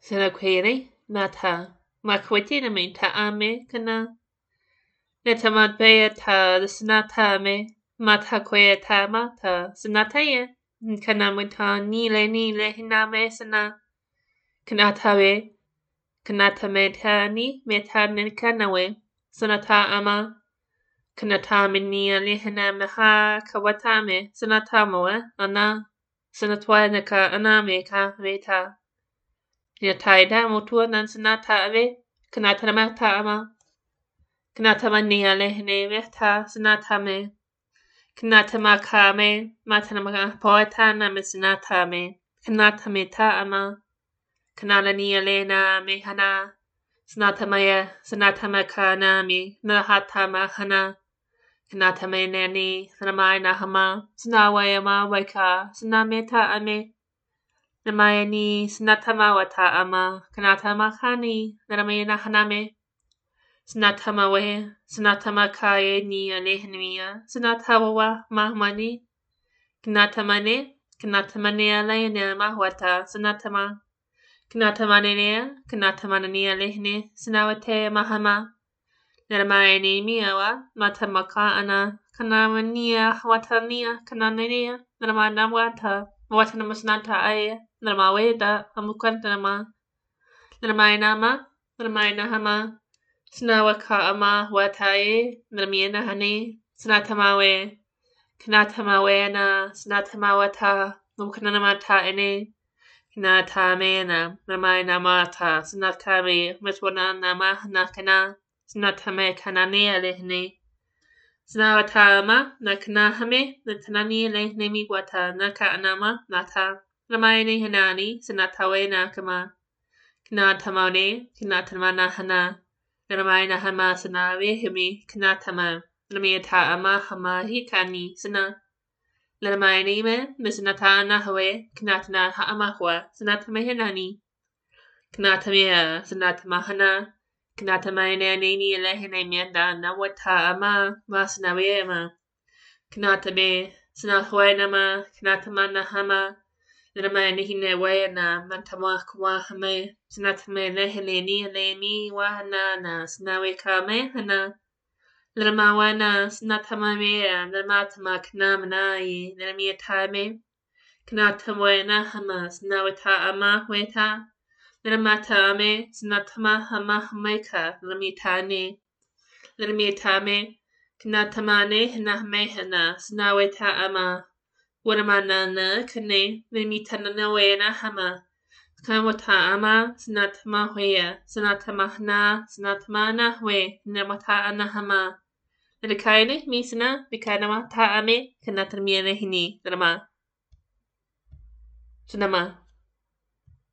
Sanakwere, Nata, Makwetiname Taame Kana, Netamadbea ta Snatame, Matakwe Tamata, Snataye, Kanamita Nile Hiname Sana, Kanatawe, Kanatametani, Metanin Kanawe, Sanata Ama, Kanatamini Lihana Maha Kawatame, Sanatamoe, Ana, Sanatwanaka Anameka Veta. Yataida Motua Nansanata Ave, Kanatamata Ama, Kanatamania Lehne Veta, Sanatame, Kanatamakame, Matanamaka Poetana Messinatame, Kanatamita Ama, Kanalania Lena Mehana, Sanatamaya, Sanatamakanami, Nahatamahana, Kanatamenani, Sanamai Nahama, Sanawayama Waika, Sanameta Ame, Namayani, Sanatamawata Ama, Kanatamakani, Naramena Haname, Sanatamawe, Sanatamakaye ni Alehnia, Sanatawa Mahmani, Kanatamane, Kanatamania Lena Mahwata, Sanatama, Kanatamanea, Kanatamanania Lehne, Sanawate Mahama, Naramayani Miawa, Matamaka Ana, Kanamania, Watania, Kananania, Naramanawata, Watanamasnata Aya, Naramaweda, Amukantanama, Naramainama, Naramainahama, Snawaka Ama, Wataye, Naramiana Hane, Snatamawe, Kanatamawena, Snatamawata, Mukanamata Ene, Kanatamena, Namainamata, Snatame, Meswanama, Nakana, Snatame Kanane Lehne, Snawatama, Nakanahame, Natanani Lehne Miwata, Naka Anama, Nata, Namaini Hanani, Snatawe Nakama, Kanatamane, Kanatamana Hana, Namaina Hama Sanawe Himi, Kanatama, Namiata Ama Hama Hikani, Sana. Lamainime, Misnatana Hawe, Kanatana Haamahwa, Sanatamahinani, Kanatamia, Sanatamahana, Kanatamaina Nini Lehene Mienda, Nawata Ama, Masnawema, Kanatame, Sanahwainama, Kanatamana Hama, Lamainihine Wayana, Mantamakwa Hame, Sanatame Lehene Ni Lemi Wahana, Snawe Kame Hana. Lamawana Snatamamea, Lamatama Knamanai, Namiatame, Knatamwena Hamas, Nawata Ama Weta, Lamatame, Snatama Hamahmeka, Lamitane, Lamiatame, Knatamane, Nahmehana, Snaweta Ama, Wanamanana, Kane, Lamitanawena Hama, Kamata Ama, Snatama Wea, Snatamahna, Snatmana We, Namata Anahama. Nakaine, Misana, Bikanama, Taame, Kanatamia Hini, Drama. Sunama.